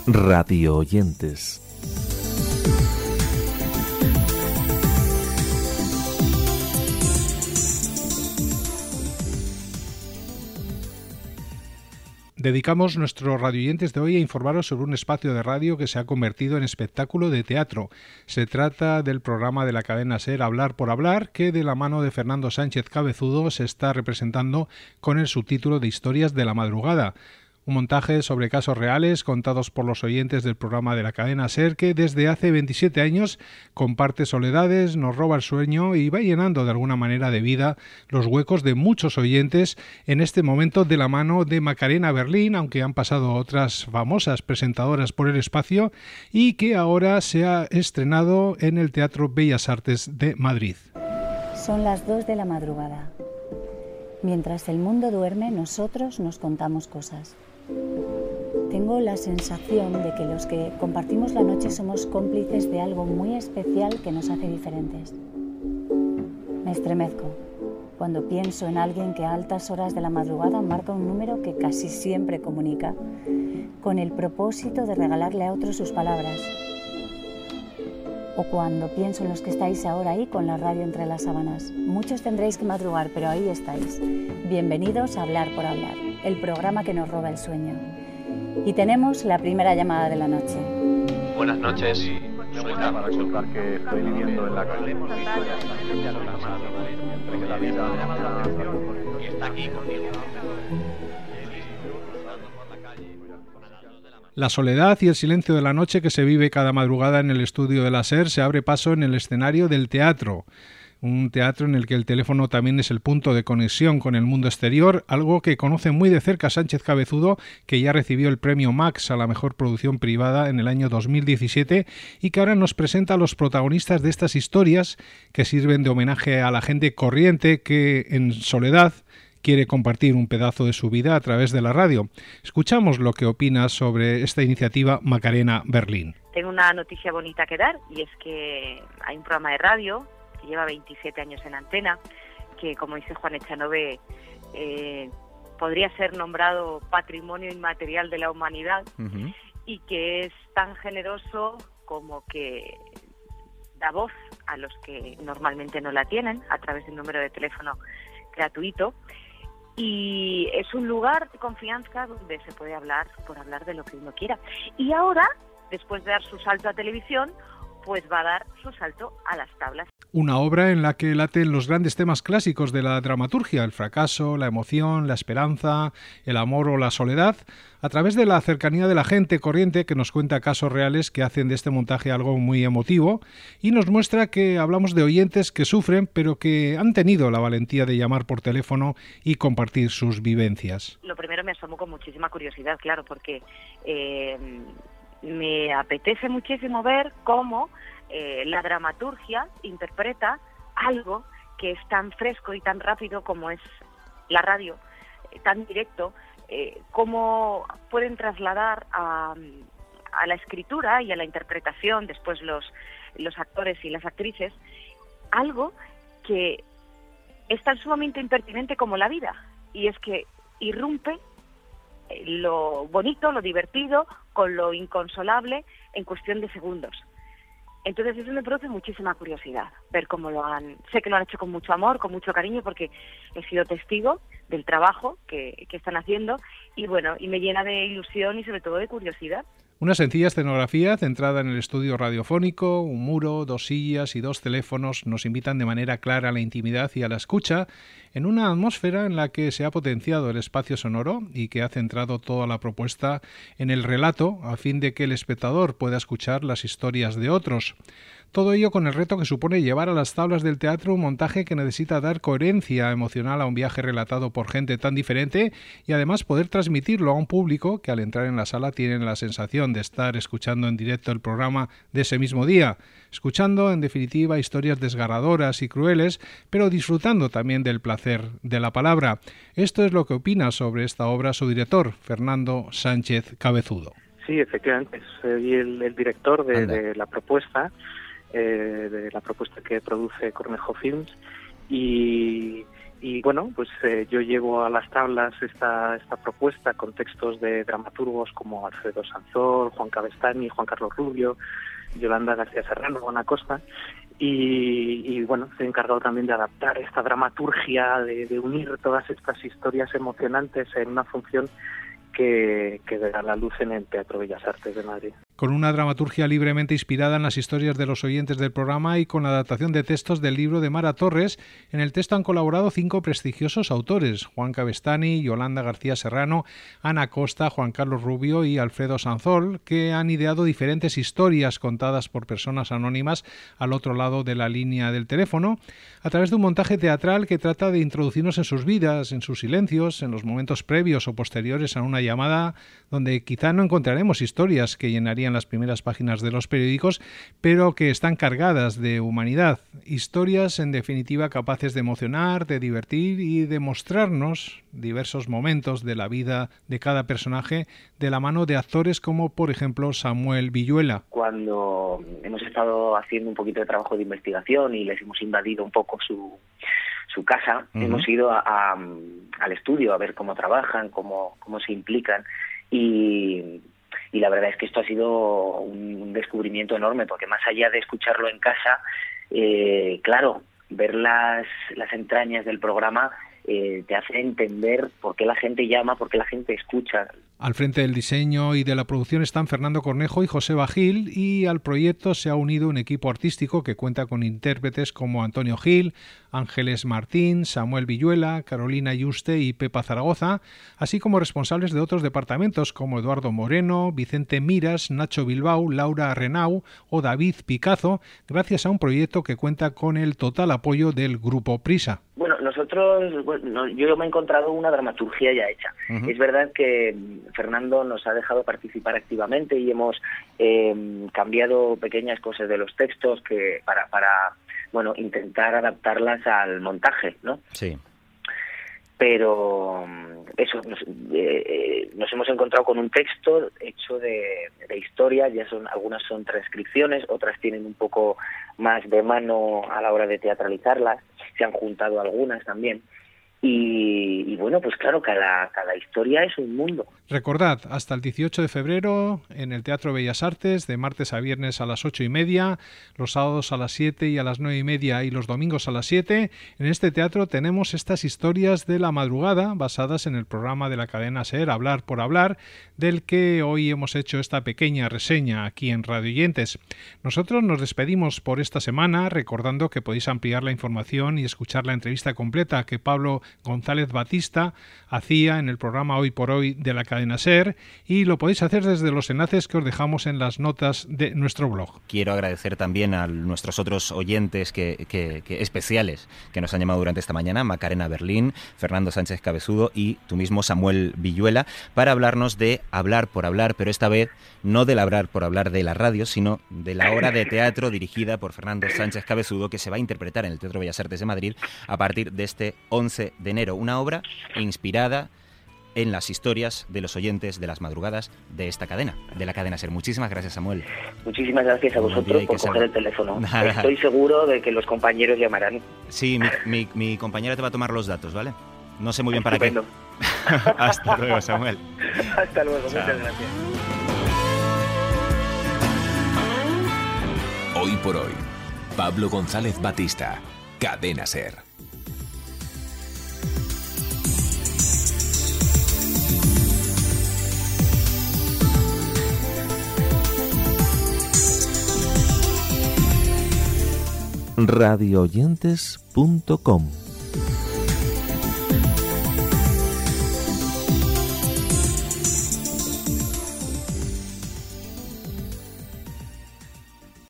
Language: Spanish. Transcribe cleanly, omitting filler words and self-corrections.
Radio oyentes. Dedicamos nuestros radioyentes de hoy a informaros sobre un espacio de radio que se ha convertido en espectáculo de teatro. Se trata del programa de la cadena SER Hablar por Hablar, que de la mano de Fernando Sánchez Cabezudo se está representando con el subtítulo de Historias de la Madrugada. Un montaje sobre casos reales contados por los oyentes del programa de la cadena SER, que desde hace 27 años comparte soledades, nos roba el sueño y va llenando de alguna manera de vida los huecos de muchos oyentes, en este momento de la mano de Macarena Berlín, aunque han pasado otras famosas presentadoras por el espacio, y que ahora se ha estrenado en el Teatro Bellas Artes de Madrid. Son las 2 de la madrugada. Mientras el mundo duerme, nosotros nos contamos cosas. Tengo la sensación de que los que compartimos la noche somos cómplices de algo muy especial que nos hace diferentes. Me estremezco cuando pienso en alguien que a altas horas de la madrugada marca un número que casi siempre comunica, con el propósito de regalarle a otros sus palabras. O cuando pienso en los que estáis ahora ahí con la radio entre las sábanas. Muchos tendréis que madrugar, pero ahí estáis. Bienvenidos a Hablar por Hablar, el programa que nos roba el sueño. Y tenemos la primera llamada de la noche. Buenas noches. Soy para contar que estoy viviendo en la calle. Y está aquí conmigo. La soledad y el silencio de la noche que se vive cada madrugada en el estudio de la SER se abre paso en el escenario del teatro. Un teatro en el que el teléfono también es el punto de conexión con el mundo exterior, algo que conoce muy de cerca Sánchez Cabezudo, que ya recibió el premio Max a la mejor producción privada en el año 2017 y que ahora nos presenta a los protagonistas de estas historias que sirven de homenaje a la gente corriente que en soledad quiere compartir un pedazo de su vida a través de la radio. Escuchamos lo que opina sobre esta iniciativa Macarena Berlín. Tengo una noticia bonita que dar, y es que hay un programa de radio que lleva 27 años en antena, que, como dice Juan Echanove, podría ser nombrado Patrimonio Inmaterial de la Humanidad, y que es tan generoso como que da voz a los que normalmente no la tienen a través de un número de teléfono gratuito. Y es un lugar de confianza donde se puede hablar por hablar de lo que uno quiera. Y ahora, después de dar su salto a televisión, pues va a dar su salto a las tablas. Una obra en la que laten los grandes temas clásicos de la dramaturgia, el fracaso, la emoción, la esperanza, el amor o la soledad, a través de la cercanía de la gente corriente que nos cuenta casos reales que hacen de este montaje algo muy emotivo y nos muestra que hablamos de oyentes que sufren pero que han tenido la valentía de llamar por teléfono y compartir sus vivencias. Lo primero, me asomo con muchísima curiosidad, claro, porque me apetece muchísimo ver cómo la dramaturgia interpreta algo que es tan fresco y tan rápido como es la radio, tan directo, cómo pueden trasladar a la escritura y a la interpretación después los actores y las actrices algo que es tan sumamente impertinente como la vida, y es que irrumpe lo bonito, lo divertido, con lo inconsolable en cuestión de segundos. Entonces eso me produce muchísima curiosidad, ver cómo sé que lo han hecho con mucho amor, con mucho cariño, porque he sido testigo del trabajo que están haciendo, y bueno, y me llena de ilusión y sobre todo de curiosidad. Una sencilla escenografía centrada en el estudio radiofónico, un muro, 2 sillas y 2 teléfonos nos invitan de manera clara a la intimidad y a la escucha, en una atmósfera en la que se ha potenciado el espacio sonoro y que ha centrado toda la propuesta en el relato a fin de que el espectador pueda escuchar las historias de otros. Todo ello con el reto que supone llevar a las tablas del teatro un montaje que necesita dar coherencia emocional a un viaje relatado por gente tan diferente y además poder transmitirlo a un público que al entrar en la sala tienen la sensación de estar escuchando en directo el programa de ese mismo día, escuchando en definitiva historias desgarradoras y crueles, pero disfrutando también del placer de la palabra. Esto es lo que opina sobre esta obra su director, Fernando Sánchez Cabezudo. Sí, efectivamente, soy el director de la propuesta. De la propuesta que produce Cornejo Films, y Y bueno, pues yo llevo a las tablas esta propuesta con textos de dramaturgos como Alfredo Sanzol, Juan Cabestany, Juan Carlos Rubio, Yolanda García Serrano, Juan Acosta, y bueno, estoy encargado también de adaptar esta dramaturgia, de unir todas estas historias emocionantes en una función que verá la luz en el Teatro Bellas Artes de Madrid. Con una dramaturgia libremente inspirada en las historias de los oyentes del programa y con la adaptación de textos del libro de Mara Torres, en el texto han colaborado 5 prestigiosos autores: Juan Cabestany, Yolanda García Serrano, Ana Costa, Juan Carlos Rubio y Alfredo Sanzol, que han ideado diferentes historias contadas por personas anónimas al otro lado de la línea del teléfono, a través de un montaje teatral que trata de introducirnos en sus vidas, en sus silencios, en los momentos previos o posteriores a una llamada, donde quizá no encontraremos historias que llenarían las primeras páginas de los periódicos, pero que están cargadas de humanidad. Historias, en definitiva, capaces de emocionar, de divertir y de mostrarnos diversos momentos de la vida de cada personaje de la mano de actores como, por ejemplo, Samuel Villuela. Cuando hemos estado haciendo un poquito de trabajo de investigación y les hemos invadido un poco su casa, hemos ido al estudio a ver cómo trabajan, cómo se implican, y la verdad es que esto ha sido un descubrimiento enorme, porque más allá de escucharlo en casa, claro, ver las entrañas del programa te hace entender por qué la gente llama, por qué la gente escucha. Al frente del diseño y de la producción están Fernando Cornejo y José Bajil, y al proyecto se ha unido un equipo artístico que cuenta con intérpretes como Antonio Gil, Ángeles Martín, Samuel Villuela, Carolina Yuste y Pepa Zaragoza, así como responsables de otros departamentos como Eduardo Moreno, Vicente Miras, Nacho Bilbao, Laura Renau o David Picazo, gracias a un proyecto que cuenta con el total apoyo del Grupo Prisa. Bueno, yo me he encontrado una dramaturgia ya hecha. Es verdad que Fernando nos ha dejado participar activamente y hemos cambiado pequeñas cosas de los textos que para intentar adaptarlas al montaje, ¿no? Sí. Pero eso, nos hemos encontrado con un texto hecho de historias, algunas son transcripciones, otras tienen un poco más de mano a la hora de teatralizarlas, se han juntado algunas también. Y bueno, pues claro, cada historia es un mundo. Recordad, hasta el 18 de febrero en el Teatro Bellas Artes, de martes a viernes a las 8:30, los sábados a las 7 y a las 9:30 y los domingos a las 7. En este teatro tenemos estas historias de la madrugada basadas en el programa de la cadena SER, Hablar por Hablar, del que hoy hemos hecho esta pequeña reseña aquí en Radio Oyentes. Nosotros nos despedimos por esta semana recordando que podéis ampliar la información y escuchar la entrevista completa que Pablo González Batista hacía en el programa Hoy por Hoy de la cadena SER, y lo podéis hacer desde los enlaces que os dejamos en las notas de nuestro blog. Quiero agradecer también a nuestros otros oyentes que especiales que nos han llamado durante esta mañana: Macarena Berlín, Fernando Sánchez Cabezudo y tú mismo, Samuel Villuela, para hablarnos de Hablar por Hablar, pero esta vez no del Hablar por Hablar de la radio, sino de la obra de teatro dirigida por Fernando Sánchez Cabezudo, que se va a interpretar en el Teatro Bellas Artes de Madrid a partir de este 11 de enero. Una obra inspirada en las historias de los oyentes de las madrugadas de esta cadena, de la cadena SER. Muchísimas gracias, Samuel. Muchísimas gracias a vosotros por coger el teléfono. Nada. Estoy seguro de que los compañeros llamarán. Sí, mi compañera te va a tomar los datos, ¿vale? No sé muy bien para qué. Hasta luego, Samuel. Hasta luego, Chao. Muchas gracias. Hoy por Hoy, Pablo González Batista, Cadena SER. radioyentes.com